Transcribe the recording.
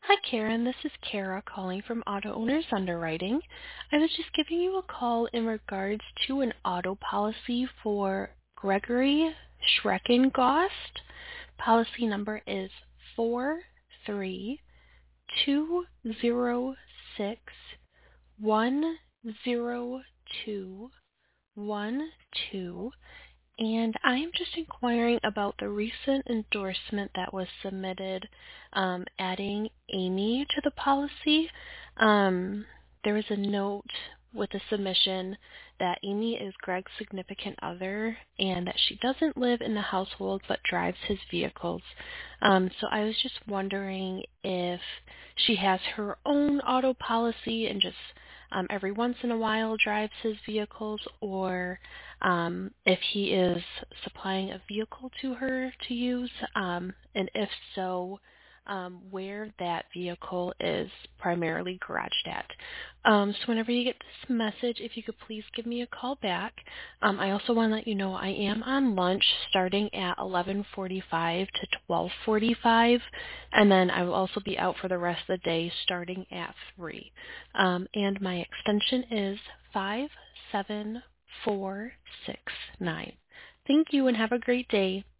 Hi, Karen. This is Kara calling from Auto Owners Underwriting. I was just giving you a call in regards to an auto policy for Gregory Schreckengost. Policy number is 43206101212. And I am just inquiring about the recent endorsement that was submitted, adding Amy to the policy. There was a note with the submission that Amy is Greg's significant other and that she doesn't live in the household but drives his vehicles. So I was just wondering if she has her own auto policy and just every once in a while drives his vehicles, or if he is supplying a vehicle to her to use, and if so, where that vehicle is primarily garaged at. So whenever you get this message, if you could please give me a call back. I also want to let you know I am on lunch starting at 11:45 to 12:45, and then I will also be out for the rest of the day starting at 3. And my extension is 57469. Thank you and have a great day.